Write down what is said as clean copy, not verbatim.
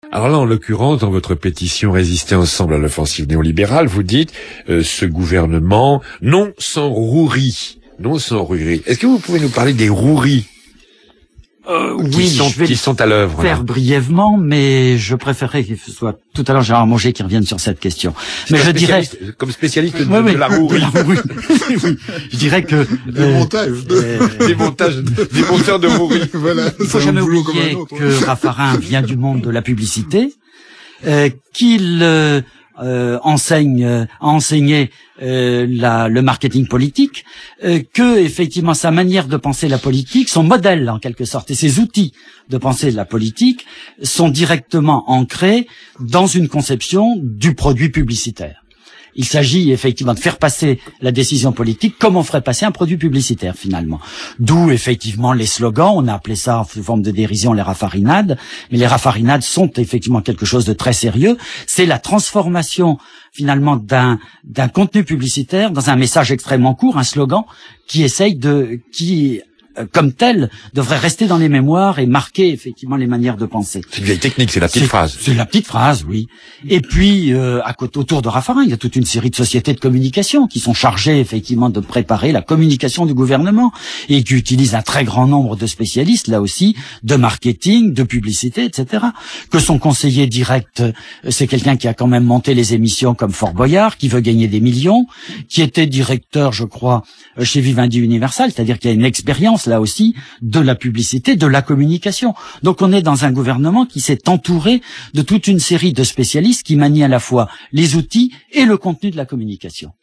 Alors là, en l'occurrence, dans votre pétition Résister ensemble à l'offensive néolibérale, vous dites ce gouvernement non sans rouerie, non sans rouerie. Est-ce que vous pouvez nous parler des roueries qui sont à l'œuvre faire brièvement, mais je préférerais qu'il soit tout à l'heure Gérard Monget qui revienne sur cette question. Mais je dirais, comme spécialiste de la rouerie, oui, je dirais que des monteurs de rouerie. Voilà, il faut jamais oublier que Raffarin vient du monde de la publicité, qu'il a enseigné le marketing politique, que effectivement sa manière de penser la politique, son modèle en quelque sorte, et ses outils de penser la politique sont directement ancrés dans une conception du produit publicitaire. Il s'agit effectivement de faire passer la décision politique comme on ferait passer un produit publicitaire finalement. D'où effectivement les slogans, on a appelé ça sous forme de dérision les raffarinades, mais les raffarinades sont effectivement quelque chose de très sérieux. C'est la transformation finalement d'un contenu publicitaire dans un message extrêmement court, un slogan qui comme tel, devrait rester dans les mémoires et marquer effectivement les manières de penser. C'est une vieille technique, c'est la petite phrase. C'est la petite phrase, oui. Et puis, autour de Raffarin, il y a toute une série de sociétés de communication qui sont chargées effectivement de préparer la communication du gouvernement et qui utilisent un très grand nombre de spécialistes, là aussi, de marketing, de publicité, etc. Que son conseiller direct, c'est quelqu'un qui a quand même monté les émissions comme Fort Boyard, qui veut gagner des millions, qui était directeur, je crois, chez Vivendi Universal, c'est-à-dire qu'il y a une expérience là aussi de la publicité, de la communication. Donc on est dans un gouvernement qui s'est entouré de toute une série de spécialistes qui manient à la fois les outils et le contenu de la communication.